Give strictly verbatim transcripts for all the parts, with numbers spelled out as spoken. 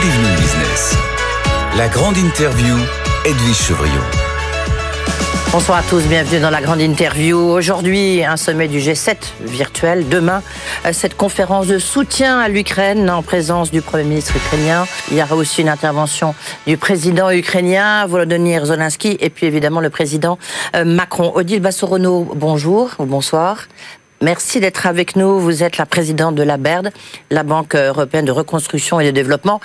Good Evening Business. La grande interview, Edwige Chevrillon. Bonsoir à tous, bienvenue dans la grande interview. Aujourd'hui, un sommet du G sept virtuel. Demain, cette conférence de soutien à l'Ukraine en présence du Premier ministre ukrainien. Il y aura aussi une intervention du président ukrainien, Volodymyr Zelensky, et puis évidemment le président Macron. Odile Bassorono, bonjour ou bonsoir. Merci d'être avec nous. Vous êtes la présidente de la B E R D, la Banque européenne de reconstruction et de développement.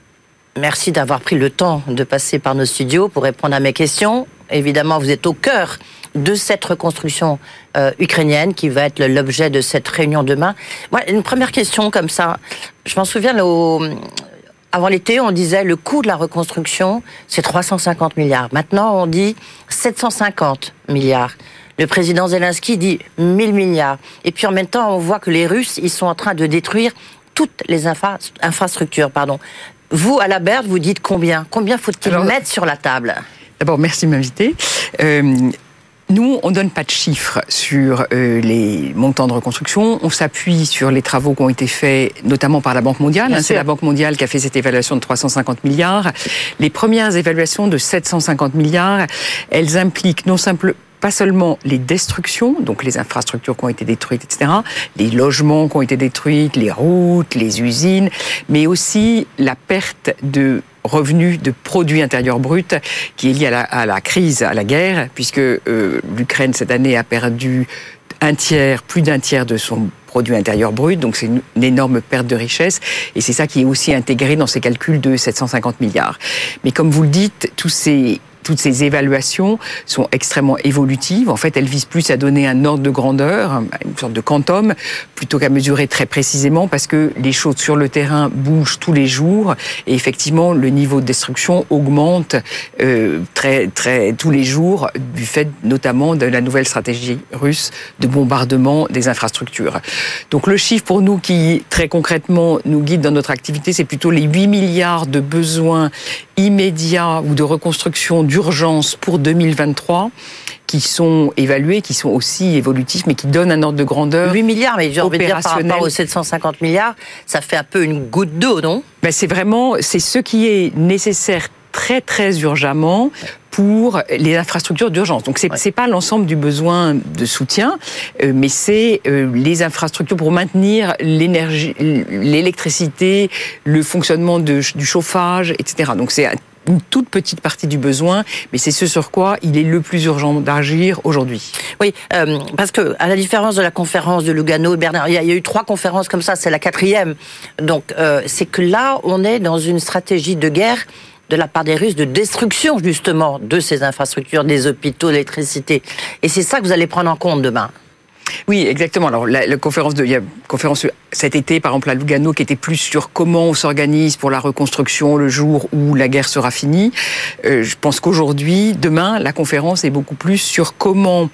Merci d'avoir pris le temps de passer par nos studios pour répondre à mes questions. Évidemment, vous êtes au cœur de cette reconstruction euh, ukrainienne qui va être l'objet de cette réunion demain. Moi, une première question comme ça. Je m'en souviens, là, au... avant l'été, on disait le coût de la reconstruction, c'est trois cent cinquante milliards. Maintenant, on dit sept cent cinquante milliards. Le président Zelensky dit mille milliards. Et puis en même temps, on voit que les Russes, ils sont en train de détruire toutes les infra... infrastructures. Pardon. Vous, à la B E R D, vous dites combien ? Combien faut-il Alors... mettre sur la table ? D'abord, merci de m'inviter. Euh, nous, on ne donne pas de chiffres sur euh, les montants de reconstruction. On s'appuie sur les travaux qui ont été faits, notamment par la Banque mondiale. Hein, c'est la Banque mondiale qui a fait cette évaluation de trois cent cinquante milliards. Les premières évaluations de sept cent cinquante milliards, elles impliquent non simplement pas seulement les destructions, donc les infrastructures qui ont été détruites, et cetera, les logements qui ont été détruits, les routes, les usines, mais aussi la perte de revenus de produits intérieurs bruts qui est lié à la, à la crise, à la guerre, puisque euh, l'Ukraine cette année a perdu un tiers, plus d'un tiers de son produit intérieur brut, donc c'est une, une énorme perte de richesse, et c'est ça qui est aussi intégré dans ces calculs de sept cent cinquante milliards. Mais comme vous le dites, tous ces Toutes ces évaluations sont extrêmement évolutives. En fait, elles visent plus à donner un ordre de grandeur, une sorte de quantum, plutôt qu'à mesurer très précisément, parce que les choses sur le terrain bougent tous les jours, et effectivement, le niveau de destruction augmente euh, très, très, tous les jours, du fait notamment de la nouvelle stratégie russe de bombardement des infrastructures. Donc le chiffre pour nous qui, très concrètement, nous guide dans notre activité, c'est plutôt les huit milliards de besoins immédiats ou de reconstruction d'urgence pour deux mille vingt-trois qui sont évalués, qui sont aussi évolutifs, mais qui donnent un ordre de grandeur huit milliards, mais j'ai envie de dire par rapport aux sept cent cinquante milliards, ça fait un peu une goutte d'eau, non ? Ben c'est vraiment, c'est ce qui est nécessaire très très urgemment pour les infrastructures d'urgence. Donc c'est, ouais. c'est pas l'ensemble du besoin de soutien, euh, mais c'est euh, les infrastructures pour maintenir l'énergie, l'électricité, le fonctionnement de, du chauffage, et cetera. Donc c'est une toute petite partie du besoin, mais c'est ce sur quoi il est le plus urgent d'agir aujourd'hui. Oui, euh, parce que à la différence de la conférence de Lugano, Bernard, il y, y a eu trois conférences comme ça, c'est la quatrième. Donc euh, c'est que là, on est dans une stratégie de guerre de la part des Russes, de destruction justement de ces infrastructures, des hôpitaux, l'électricité. Et c'est ça que vous allez prendre en compte demain. Oui, exactement. Alors, la, la conférence de, il y a une conférence cet été, par exemple, à Lugano, qui était plus sur comment on s'organise pour la reconstruction le jour où la guerre sera finie. Euh, je pense qu'aujourd'hui, demain, la conférence est beaucoup plus sur comment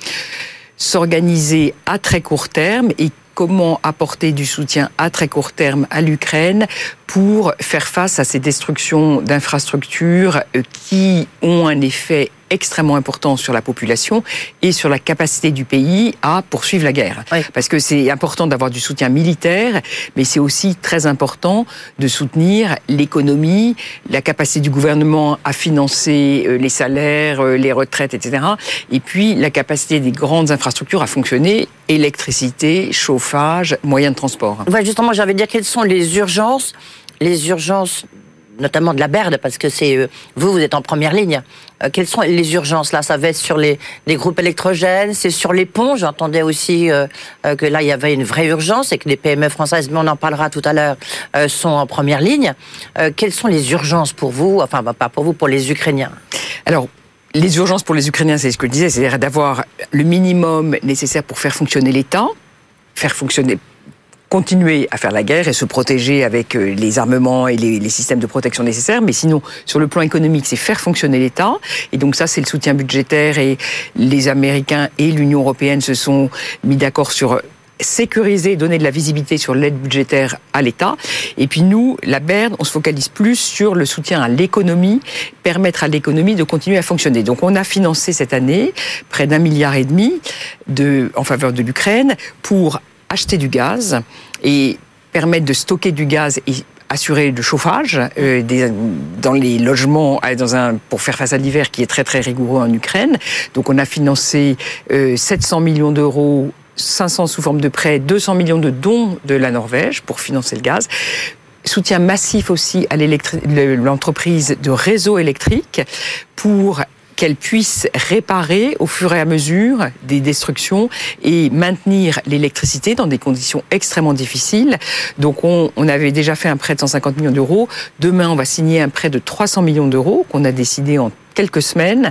s'organiser à très court terme et comment apporter du soutien à très court terme à l'Ukraine pour faire face à ces destructions d'infrastructures qui ont un effet extrêmement important sur la population et sur la capacité du pays à poursuivre la guerre. Oui. Parce que c'est important d'avoir du soutien militaire, mais c'est aussi très important de soutenir l'économie, la capacité du gouvernement à financer les salaires, les retraites, et cetera. Et puis la capacité des grandes infrastructures à fonctionner, électricité, chauffage, moyens de transport. Ouais, justement, j'avais dire quelles sont les urgences, les urgences notamment de la B E R D, parce que c'est euh, vous, vous êtes en première ligne. Euh, quelles sont les urgences là ? Ça va être sur les, les groupes électrogènes, c'est sur les ponts. J'entendais aussi euh, euh, que là, il y avait une vraie urgence et que les P M E françaises, mais on en parlera tout à l'heure, euh, sont en première ligne. Euh, quelles sont les urgences pour vous ? Enfin, bah, pas pour vous, pour les Ukrainiens. Alors, les urgences pour les Ukrainiens, c'est ce que je disais, c'est-à-dire d'avoir le minimum nécessaire pour faire fonctionner l'État, faire fonctionner... continuer à faire la guerre et se protéger avec les armements et les, les systèmes de protection nécessaires, mais sinon, sur le plan économique, c'est faire fonctionner l'État, et donc ça, c'est le soutien budgétaire, et les Américains et l'Union européenne se sont mis d'accord sur sécuriser, donner de la visibilité sur l'aide budgétaire à l'État. Et puis nous, la B E R D, on se focalise plus sur le soutien à l'économie, permettre à l'économie de continuer à fonctionner. Donc on a financé cette année près d'un milliard et demi de, en faveur de l'Ukraine pour acheter du gaz et permettre de stocker du gaz et assurer le chauffage euh, des, dans les logements dans un, pour faire face à l'hiver qui est très très rigoureux en Ukraine. Donc on a financé euh, sept cents millions d'euros, cinq cents sous forme de prêts, deux cents millions de dons de la Norvège pour financer le gaz. Soutien massif aussi à l'entreprise de réseau électrique pour qu'elle puisse réparer au fur et à mesure des destructions et maintenir l'électricité dans des conditions extrêmement difficiles. Donc on, on avait déjà fait un prêt de cent cinquante millions d'euros. Demain, on va signer un prêt de trois cents millions d'euros qu'on a décidé en quelques semaines,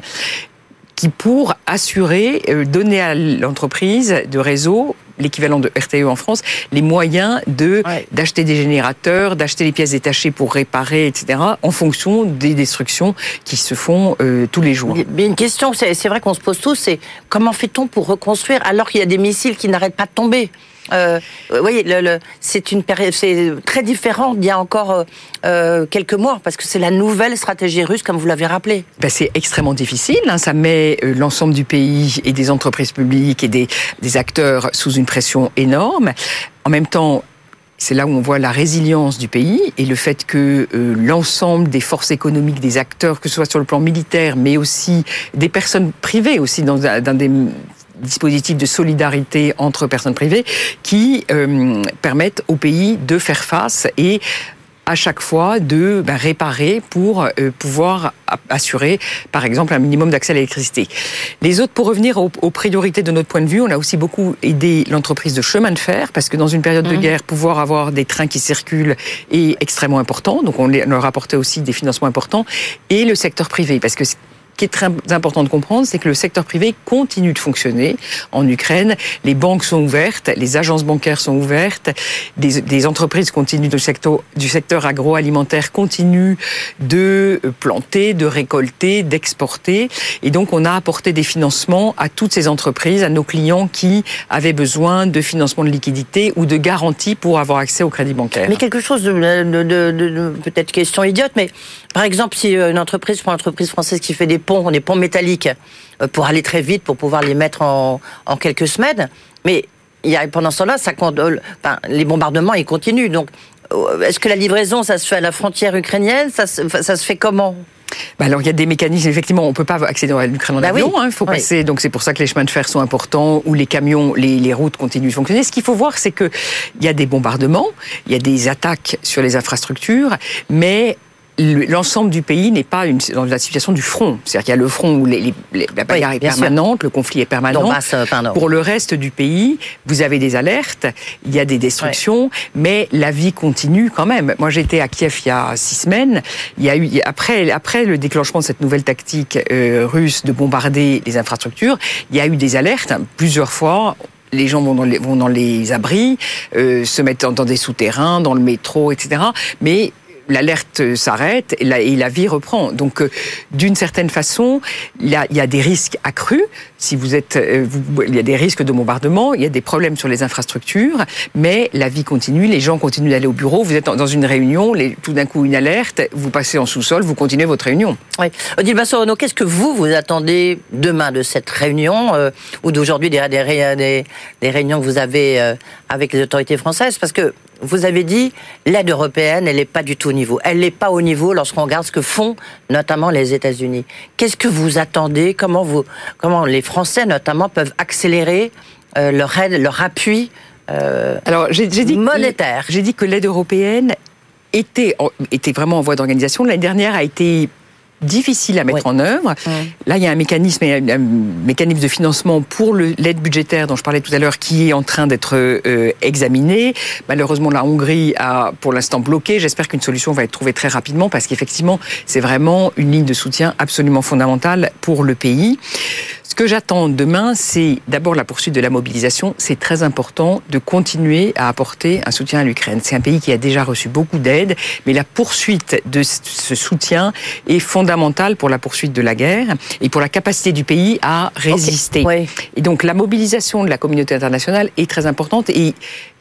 qui pour assurer, euh, donner à l'entreprise de réseau, l'équivalent de R T E en France, les moyens de ouais. d'acheter des générateurs, d'acheter les pièces détachées pour réparer, et cetera, en fonction des destructions qui se font euh, tous les jours. Mais une question, c'est, c'est vrai qu'on se pose tous, c'est comment fait-on pour reconstruire alors qu'il y a des missiles qui n'arrêtent pas de tomber ? Euh, vous voyez, le, le, c'est une période, c'est très différent d'il y a encore euh, quelques mois, parce que c'est la nouvelle stratégie russe, comme vous l'avez rappelé. Ben c'est extrêmement difficile, hein, ça met euh, l'ensemble du pays et des entreprises publiques et des, des acteurs sous une pression énorme. En même temps, c'est là où on voit la résilience du pays et le fait que euh, l'ensemble des forces économiques, des acteurs, que ce soit sur le plan militaire, mais aussi des personnes privées aussi dans, dans des dispositifs de solidarité entre personnes privées qui euh, permettent au pays de faire face et à chaque fois de ben, réparer pour euh, pouvoir assurer, par exemple, un minimum d'accès à l'électricité. Les autres, pour revenir aux, aux priorités de notre point de vue, on a aussi beaucoup aidé l'entreprise de chemin de fer, parce que dans une période mmh. de guerre, pouvoir avoir des trains qui circulent est extrêmement important, donc on leur apportait aussi des financements importants, et le secteur privé, parce que ce qui est très important de comprendre, c'est que le secteur privé continue de fonctionner en Ukraine. Les banques sont ouvertes, les agences bancaires sont ouvertes, des, des entreprises continuent du secteur, du secteur agroalimentaire continuent de planter, de récolter, d'exporter. Et donc, on a apporté des financements à toutes ces entreprises, à nos clients qui avaient besoin de financement de liquidité ou de garantie pour avoir accès au crédit bancaire. Mais quelque chose de, de, de, de peut-être question idiote, mais par exemple, si une entreprise, pour une entreprise française qui fait des ponts, des ponts métalliques, pour aller très vite, pour pouvoir les mettre en, en quelques semaines. Mais il y a, pendant ce temps-là, ça, enfin, les bombardements, ils continuent. Donc, est-ce que la livraison, ça se fait à la frontière ukrainienne ? Ça se, ça se fait comment ? Bah alors il y a des mécanismes, effectivement, on ne peut pas accéder à l'Ukraine en bah avion, il oui. hein, faut oui. passer, donc c'est pour ça que les chemins de fer sont importants, ou les camions, les, les routes continuent de fonctionner. Ce qu'il faut voir, c'est qu'il y a des bombardements, il y a des attaques sur les infrastructures, mais l'ensemble du pays n'est pas une, dans la situation du front. C'est-à-dire qu'il y a le front où les, les, la bagarre oui, est permanente, sûr. Le conflit est permanent. Donbass, euh, Pour le reste du pays, vous avez des alertes, il y a des destructions, ouais. mais la vie continue quand même. Moi, j'étais à Kiev il y a six semaines. Il y a eu, après, après le déclenchement de cette nouvelle tactique euh, russe de bombarder les infrastructures, il y a eu des alertes hein, plusieurs fois. Les gens vont dans les, vont dans les abris, euh, se mettent dans des souterrains, dans le métro, et cetera. Mais l'alerte s'arrête et la, et la vie reprend. Donc, euh, d'une certaine façon, il y a, il y a des risques accrus. Si vous êtes, euh, vous, il y a des risques de bombardement, il y a des problèmes sur les infrastructures, mais la vie continue, les gens continuent d'aller au bureau. Vous êtes dans une réunion, les, tout d'un coup une alerte, vous passez en sous-sol, vous continuez votre réunion. Oui. Odile Bassorono, qu'est-ce que vous, vous attendez demain de cette réunion euh, ou d'aujourd'hui des, des, des, des réunions que vous avez euh, avec les autorités françaises ? Parce que vous avez dit, l'aide européenne, elle n'est pas du tout au niveau. Elle n'est pas au niveau lorsqu'on regarde ce que font notamment les États-Unis. Qu'est-ce que vous attendez ? Comment, vous, comment les Français, notamment, peuvent accélérer euh, leur aide, leur appui euh, Alors, j'ai, j'ai dit monétaire ? Que, j'ai dit que l'aide européenne était, était vraiment en voie d'organisation. L'année dernière a été difficile à mettre oui. en œuvre. Mmh. Là, il y a un mécanisme, un mécanisme de financement pour le, l'aide budgétaire dont je parlais tout à l'heure qui est en train d'être euh, examiné. Malheureusement, la Hongrie a pour l'instant bloqué. J'espère qu'une solution va être trouvée très rapidement parce qu'effectivement, c'est vraiment une ligne de soutien absolument fondamentale pour le pays. Ce que j'attends demain, c'est d'abord la poursuite de la mobilisation. C'est très important de continuer à apporter un soutien à l'Ukraine. C'est un pays qui a déjà reçu beaucoup d'aide, mais la poursuite de ce soutien est fondamentale pour la poursuite de la guerre et pour la capacité du pays à résister. Okay. Ouais. Et donc la mobilisation de la communauté internationale est très importante et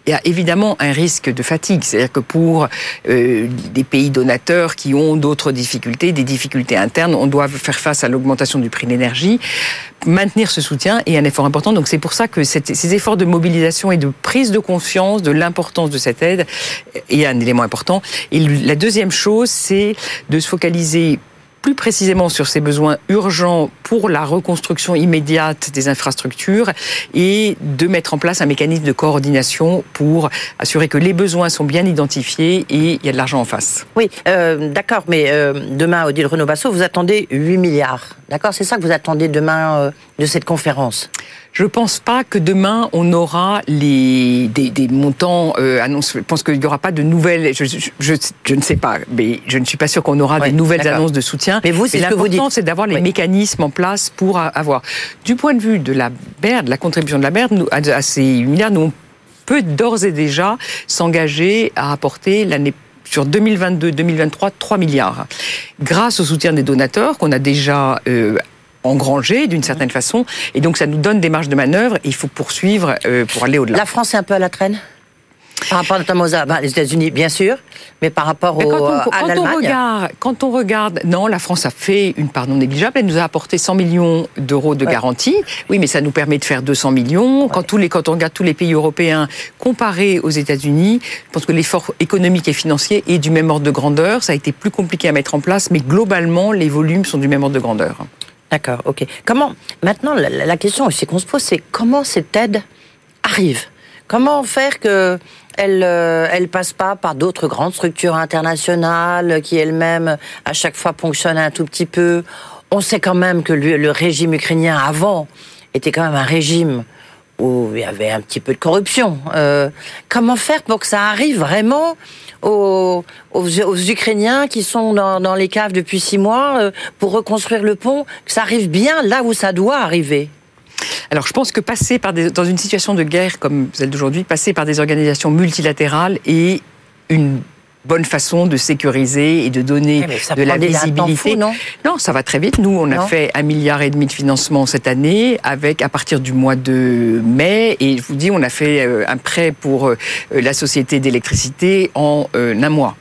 il y a évidemment un risque de fatigue. C'est-à-dire que pour euh, des pays donateurs qui ont d'autres difficultés, des difficultés internes, on doit faire face à l'augmentation du prix de l'énergie. Maintenir ce soutien est un effort important. Donc c'est pour ça que cette, ces efforts de mobilisation et de prise de conscience de l'importance de cette aide est un élément important. Et la deuxième chose, c'est de se focaliser plus précisément sur ces besoins urgents pour la reconstruction immédiate des infrastructures et de mettre en place un mécanisme de coordination pour assurer que les besoins sont bien identifiés et il y a de l'argent en face. Oui, euh, d'accord, mais euh, demain, Odile Renaud-Bassot, vous attendez huit milliards. D'accord, c'est ça que vous attendez demain euh, de cette conférence? Je ne pense pas que demain, on aura les, des, des montants euh, annoncés. Je pense qu'il n'y aura pas de nouvelles... Je, je, je, je ne sais pas, mais je ne suis pas sûre qu'on aura oui, des nouvelles d'accord. annonces de soutien. Mais vous, c'est mais ce que vous dites. L'important, c'est d'avoir les oui. mécanismes en place pour avoir... Du point de vue de la B E R D, la contribution de la B E R D, nous, à ces huit milliards, nous, on peut d'ores et déjà s'engager à apporter l'année sur deux mille vingt-deux deux mille vingt-trois, trois milliards. Grâce au soutien des donateurs qu'on a déjà... Euh, engrangé d'une certaine façon, et donc ça nous donne des marges de manœuvre, et il faut poursuivre euh, pour aller au-delà. La France est un peu à la traîne par rapport notamment aux bah, les États-Unis, bien sûr, mais par rapport au, quand on, à quand l'Allemagne. On regarde, quand on regarde, non, la France a fait une part non négligeable. Elle nous a apporté cent millions d'euros de ouais. garantie. Oui, mais ça nous permet de faire deux cents millions. Ouais. Quand, tous les, quand on regarde tous les pays européens comparés aux États-Unis, je pense que l'effort économique et financier est du même ordre de grandeur. Ça a été plus compliqué à mettre en place, mais globalement, les volumes sont du même ordre de grandeur. D'accord, ok. Comment, maintenant, la, la question aussi qu'on se pose, c'est comment cette aide arrive? Comment faire que elle, euh, elle passe pas par d'autres grandes structures internationales qui elles-mêmes, à chaque fois, ponctionnent un tout petit peu? On sait quand même que le, le régime ukrainien, avant, était quand même un régime où il y avait un petit peu de corruption. Euh, comment faire pour que ça arrive vraiment aux, aux, aux Ukrainiens qui sont dans, dans les caves depuis six mois euh, pour reconstruire le pont, que ça arrive bien là où ça doit arriver? Alors, je pense que passer par des, dans une situation de guerre comme celle d'aujourd'hui, passer par des organisations multilatérales est une bonne façon de sécuriser et de donner oui, de la visibilité. Fou, non, non, ça va très vite. Nous, on a non. fait un milliard et demi de financement cette année, avec à partir du mois de mai. Et je vous dis, on a fait un prêt pour la société d'électricité en un mois.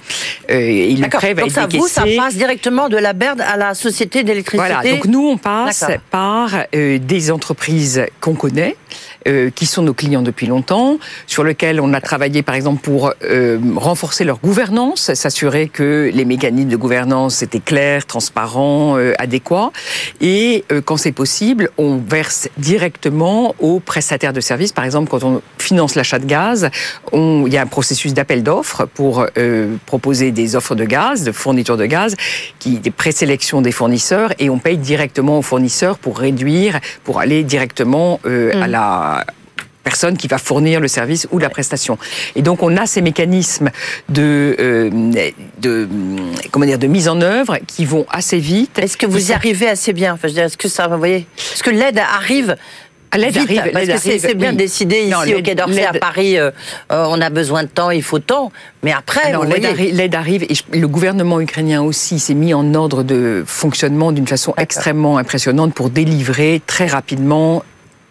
Et le prêt va donc être ça, décaissé. Vous, ça passe directement de la B E R D à la société d'électricité. Voilà. Donc nous, on passe D'accord. par euh, des entreprises qu'on connaît. Euh, qui sont nos clients depuis longtemps, sur lesquels on a travaillé par exemple pour euh, renforcer leur gouvernance, s'assurer que les mécanismes de gouvernance étaient clairs, transparents, euh, adéquats, et euh, quand c'est possible, on verse directement aux prestataires de services. Par exemple, quand on finance l'achat de gaz, on, il y a un processus d'appel d'offres pour euh, proposer des offres de gaz, de fourniture de gaz, qui, des présélections des fournisseurs, et on paye directement aux fournisseurs pour réduire, pour aller directement euh, mmh. à la personne qui va fournir le service ou la prestation. Et donc on a ces mécanismes de, euh, de, comment dire, de mise en œuvre qui vont assez vite. Est-ce que vous y arrivez assez bien? Enfin, je veux dire, est-ce que ça, vous voyez, est-ce que l'aide arrive? L'aide vite, arrive, parce l'aide que c'est, c'est bien oui. décidé ici non, au Quai d'Orsay à Paris, euh, euh, on a besoin de temps, il faut temps, mais après... Non, vous l'aide, voyez... arrive, l'aide arrive, et je, le gouvernement ukrainien aussi s'est mis en ordre de fonctionnement d'une façon D'accord. extrêmement impressionnante pour délivrer très rapidement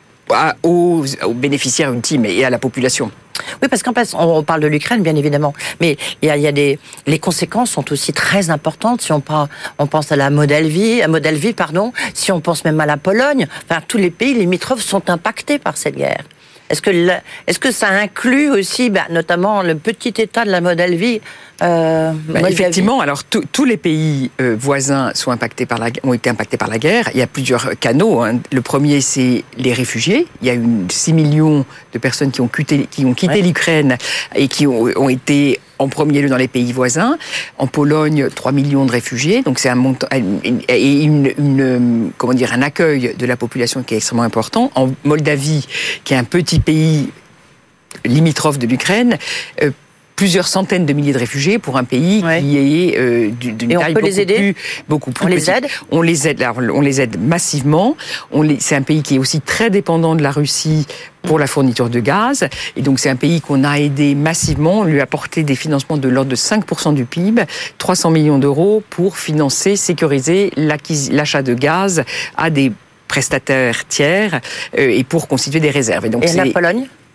Aux, aux bénéficiaires ultimes et à la population. Oui, parce qu'en fait, on parle de l'Ukraine, bien évidemment, mais il y a, il y a des, les conséquences sont aussi très importantes. Si on, part, on pense à la Moldavie, à Moldavie, pardon, si on pense même à la Pologne, enfin, tous les pays limitrophes sont impactés par cette guerre. Est-ce que, le, est-ce que ça inclut aussi, bah, notamment le petit État de la Moldavie euh, bah, Effectivement, alors tous les pays euh, voisins sont impactés par la, ont été impactés par la guerre. Il y a plusieurs canaux. Hein. Le premier, c'est les réfugiés. Il y a eu six millions de personnes qui ont quitté, qui ont quitté ouais. l'Ukraine et qui ont, ont été en premier lieu dans les pays voisins. En Pologne, trois millions de réfugiés. Donc c'est un montant et une, une, comment dire, un accueil de la population qui est extrêmement important. En Moldavie, qui est un petit pays limitrophe de l'Ukraine, euh, plusieurs centaines de milliers de réfugiés pour un pays ouais. qui est euh, d'une et taille beaucoup plus, beaucoup plus on petite. Les aide on les aide alors, on les aide massivement. On les, c'est un pays qui est aussi très dépendant de la Russie pour la fourniture de gaz. Et donc, c'est un pays qu'on a aidé massivement. On lui a apporté des financements de l'ordre de cinq pour cent du P I B, trois cents millions d'euros pour financer, sécuriser l'achat de gaz à des prestataires tiers euh, et pour constituer des réserves. Et, donc, et c'est... la Pologne ?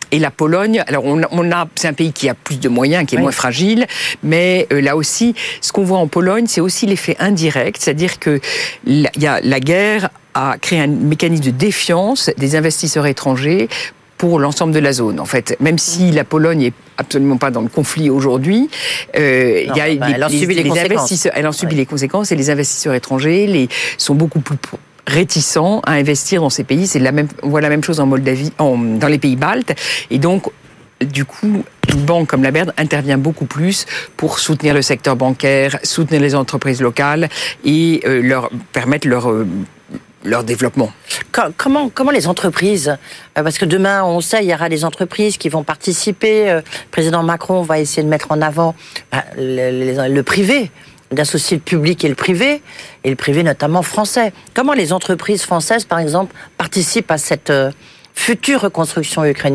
et la Pologne, alors on, on a, c'est un pays qui a plus de moyens, qui est oui. moins fragile, mais euh, là aussi, ce qu'on voit en Pologne, c'est aussi l'effet indirect, c'est-à-dire que il y a la guerre a créé un mécanisme de défiance des investisseurs étrangers pour l'ensemble de la zone. En fait, même si la Pologne est absolument pas dans le conflit aujourd'hui, euh, il y a bah, les, elle en subit les, les investisseurs, elle en subit oui. les conséquences, et les investisseurs étrangers les, sont beaucoup plus réticents à investir dans ces pays. C'est la même, on voit la même chose en Moldavie, en, dans les pays baltes, et donc du coup, une banque comme la B E R D intervient beaucoup plus pour soutenir le secteur bancaire, soutenir les entreprises locales et euh, leur permettre leur euh, leur développement. Comment, comment les entreprises, parce que demain, on sait, il y aura des entreprises qui vont participer. Le président Macron va essayer de mettre en avant le, le, le privé, d'associer le public et le privé, et le privé notamment français. Comment les entreprises françaises, par exemple, participent à cette future reconstruction ukrainienne ?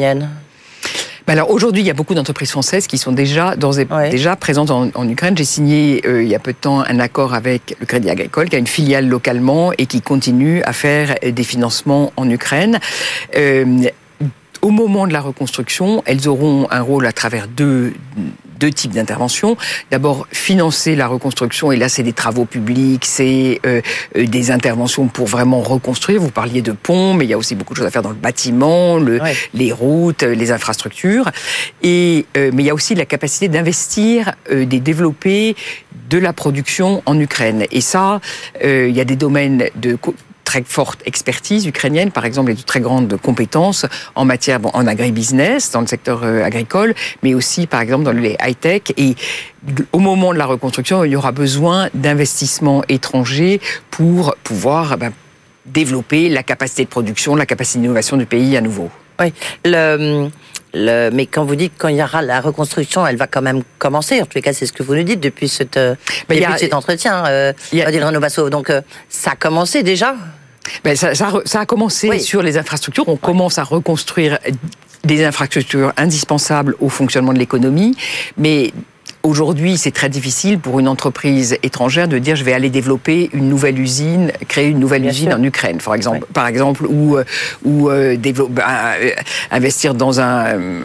Alors aujourd'hui, il y a beaucoup d'entreprises françaises qui sont déjà, dans, ouais. déjà présentes en, en Ukraine. J'ai signé euh, il y a peu de temps un accord avec le Crédit Agricole, qui a une filiale localement et qui continue à faire des financements en Ukraine. Euh, au moment de la reconstruction, elles auront un rôle à travers deux deux types d'interventions. D'abord, financer la reconstruction, et là, c'est des travaux publics, c'est euh, des interventions pour vraiment reconstruire. Vous parliez de ponts, mais il y a aussi beaucoup de choses à faire dans le bâtiment, le, ouais. les routes, les infrastructures. Et, euh, mais il y a aussi la capacité d'investir, euh, de développer de la production en Ukraine. Et ça, euh, il y a des domaines de très forte expertise ukrainienne, par exemple, et de très grandes compétences en matière, bon, en agribusiness, dans le secteur euh, agricole, mais aussi, par exemple, dans les high-tech. Et au moment de la reconstruction, il y aura besoin d'investissements étrangers pour pouvoir ben, développer la capacité de production, la capacité d'innovation du pays à nouveau. Oui, le... Le, mais quand vous dites quand il y aura la reconstruction, elle va quand même commencer. En tous les cas, c'est ce que vous nous dites depuis cette, ben, début a, de cet entretien, euh, Odile Renaud-Basso. Donc, euh, ça a commencé déjà. Ben, ça, ça, ça a commencé oui. sur les infrastructures. On oui. commence à reconstruire des infrastructures indispensables au fonctionnement de l'économie, mais aujourd'hui, c'est très difficile pour une entreprise étrangère de dire je vais aller développer une nouvelle usine, créer une nouvelle Bien usine sûr. en Ukraine, par exemple, oui. par exemple, ou ou euh, développer, euh, investir dans un euh,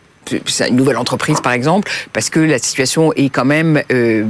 une nouvelle entreprise, par exemple, parce que la situation est quand même euh,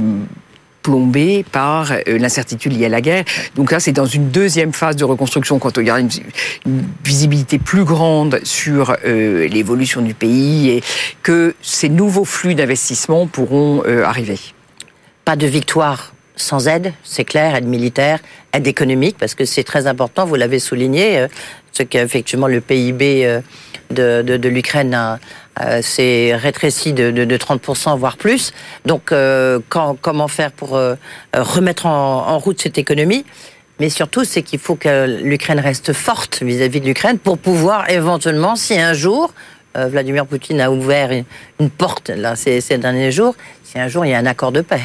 plombée par euh, l'incertitude liée à la guerre. Donc là, c'est dans une deuxième phase de reconstruction, quand il y aura une, une visibilité plus grande sur euh, l'évolution du pays et que ces nouveaux flux d'investissement pourront euh, arriver. Pas de victoire sans aide, c'est clair, aide militaire, aide économique, parce que c'est très important, vous l'avez souligné, euh, ce qu'effectivement le P I B euh, de, de, de l'Ukraine a, euh, s'est rétréci de, de, de trente pour cent, voire plus. Donc, euh, quand, comment faire pour euh, remettre en, en route cette économie ? Mais surtout, c'est qu'il faut que l'Ukraine reste forte vis-à-vis de l'Ukraine pour pouvoir éventuellement, si un jour, euh, Vladimir Poutine a ouvert une, une porte là, ces, ces derniers jours, si un jour il y a un accord de paix.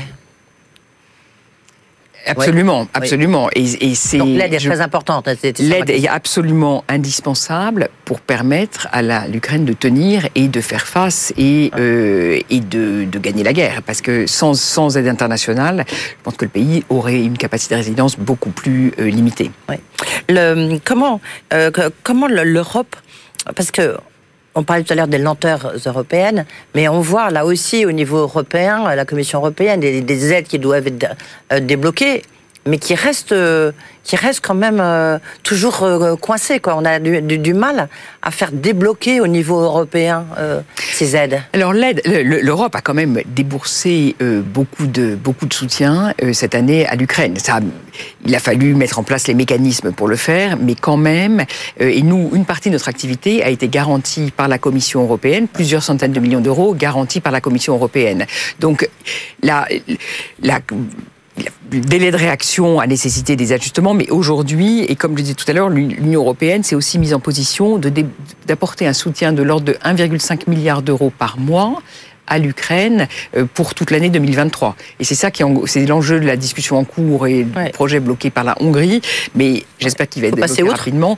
Absolument, oui. absolument. Et, et c'est, Donc l'aide est je, très importante. C'est, c'est l'aide est absolument indispensable pour permettre à la, l'Ukraine de tenir et de faire face et, euh, et de, de gagner la guerre. Parce que sans, sans aide internationale, je pense que le pays aurait une capacité de résilience beaucoup plus euh, limitée. Oui. Le, comment, euh, comment l'Europe... Parce que on parlait tout à l'heure des lenteurs européennes, mais on voit là aussi au niveau européen, la Commission européenne, des, des aides qui doivent être débloquées, mais qui restent, qui restent quand même toujours coincées, quoi. On a du, du, du mal à faire débloquer au niveau européen euh, ces aides. Alors l'aide, l'Europe a quand même déboursé euh, beaucoup de beaucoup de soutien euh, cette année à l'Ukraine. Ça, il a fallu mettre en place les mécanismes pour le faire, mais quand même, euh, et nous, une partie de notre activité a été garantie par la Commission européenne, plusieurs centaines de millions d'euros garantis par la Commission européenne. Donc la la Le délai de réaction a nécessité des ajustements, mais aujourd'hui, et comme je le disais tout à l'heure, l'Union européenne s'est aussi mise en position de dé, d'apporter un soutien de l'ordre de un virgule cinq milliard d'euros par mois à l'Ukraine pour toute l'année deux mille vingt-trois. Et c'est ça qui est, en, c'est l'enjeu de la discussion en cours et du ouais. projet bloqué par la Hongrie, mais j'espère qu'il va être débloqué rapidement.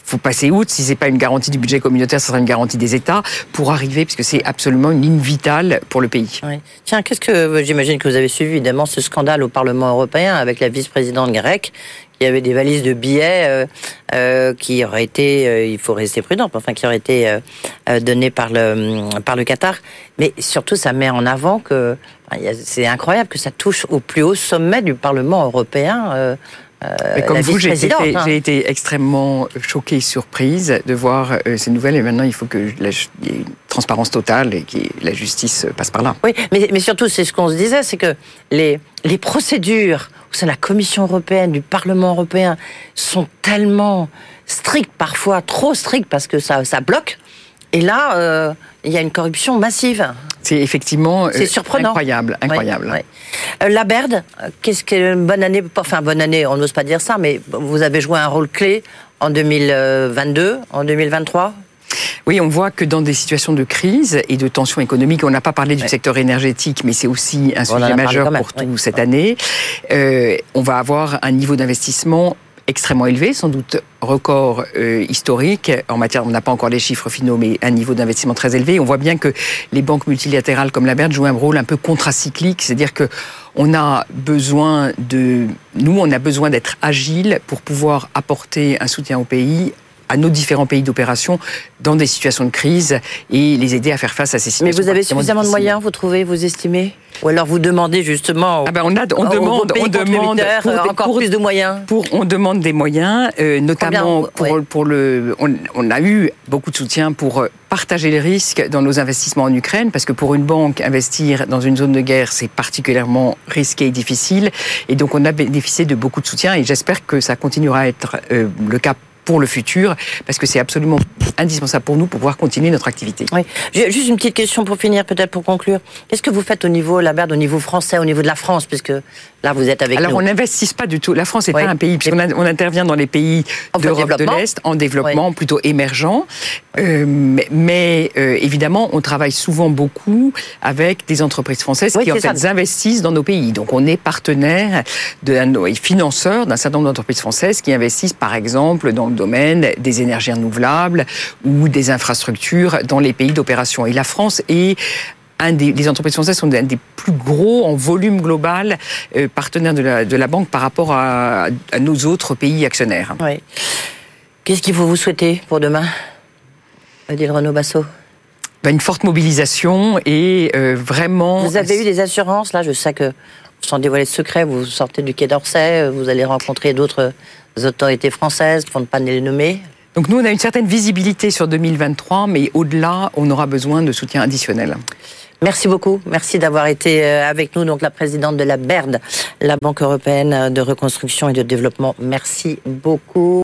faut passer outre. Si c'est pas une garantie du budget communautaire, ce sera une garantie des États pour arriver, puisque c'est absolument une ligne vitale pour le pays. Oui. Tiens, qu'est-ce que j'imagine que vous avez suivi évidemment ce scandale au Parlement européen avec la vice-présidente grecque qui avait des valises de billets euh, euh, qui auraient été, euh, il faut rester prudent, enfin qui auraient été euh, euh, donnés par le par le Qatar. Mais surtout, ça met en avant que c'est incroyable que ça touche au plus haut sommet du Parlement européen. Euh, Euh, comme vous, j'ai été, hein. j'ai été extrêmement choquée, surprise de voir euh, ces nouvelles. Et maintenant, il faut que la, il y ait une transparence totale et que la justice passe par là. Oui, mais, mais surtout, c'est ce qu'on se disait, c'est que les, les procédures au sein de la Commission européenne, du Parlement européen, sont tellement strictes, parfois trop strictes, parce que ça, ça bloque. Et là, euh, il y a une corruption massive. C'est effectivement c'est surprenant. incroyable, incroyable. Oui, oui. Euh, la Baird, qu'est-ce qu'une bonne année, enfin bonne année, on n'ose pas dire ça, mais vous avez joué un rôle clé en deux mille vingt-deux, en deux mille vingt-trois. Oui, on voit que dans des situations de crise et de tension économique, on n'a pas parlé du ouais. secteur énergétique, mais c'est aussi un sujet majeur pour ouais. tout cette année. Euh, on va avoir un niveau d'investissement extrêmement élevé, sans doute record euh, historique en matière, on n'a pas encore les chiffres finaux, mais un niveau d'investissement très élevé. On voit bien que les banques multilatérales comme la Baird jouent un rôle un peu contracyclique, c'est-à-dire que on a besoin de, nous, on a besoin d'être agile pour pouvoir apporter un soutien au pays, à nos différents pays d'opération dans des situations de crise et les aider à faire face à ces situations. Mais vous avez suffisamment de moyens, vous trouvez, vous estimez ? Ou alors vous demandez justement ah ben on a, on demande, on demande pour, encore pour, plus de moyens. Pour, on demande des moyens, euh, notamment pour, ouais. pour le. On, on a eu beaucoup de soutien pour partager les risques dans nos investissements en Ukraine, parce que pour une banque, investir dans une zone de guerre, c'est particulièrement risqué et difficile. Et donc on a bénéficié de beaucoup de soutien et j'espère que ça continuera à être euh, le cas pour le futur, parce que c'est absolument indispensable pour nous pour pouvoir continuer notre activité. Oui. Juste une petite question pour finir, peut-être pour conclure. Qu'est-ce que vous faites au niveau, la Baird, au niveau français, au niveau de la France, puisque là vous êtes avec Alors, nous. Alors on n'investit pas du tout. La France n'est oui. pas un pays, puisqu'on a, on intervient dans les pays d'Europe de l'Est, en développement, oui. plutôt émergent. Euh, mais mais euh, évidemment, on travaille souvent beaucoup avec des entreprises françaises oui, qui en fait ça. investissent dans nos pays. Donc on est partenaire de, et financeur d'un certain nombre d'entreprises françaises qui investissent par exemple dans le domaine des énergies renouvelables ou des infrastructures dans les pays d'opération. Et la France est un des, les entreprises françaises sont un des plus gros en volume global euh, partenaires de la, de la banque par rapport à, à nos autres pays actionnaires. Oui. Qu'est-ce qu'il faut vous souhaiter pour demain, Odile Renaud-Bassot? Ben, une forte mobilisation et euh, vraiment... Vous avez eu des assurances, là, je sais que, sans dévoiler de secret, vous sortez du Quai d'Orsay, vous allez rencontrer d'autres autorités françaises, pour ne pas les nommer. Donc nous, on a une certaine visibilité sur deux mille vingt-trois, mais au-delà, on aura besoin de soutien additionnel. Merci beaucoup. Merci d'avoir été avec nous, donc la présidente de la Baird, la Banque européenne de reconstruction et de développement. Merci beaucoup.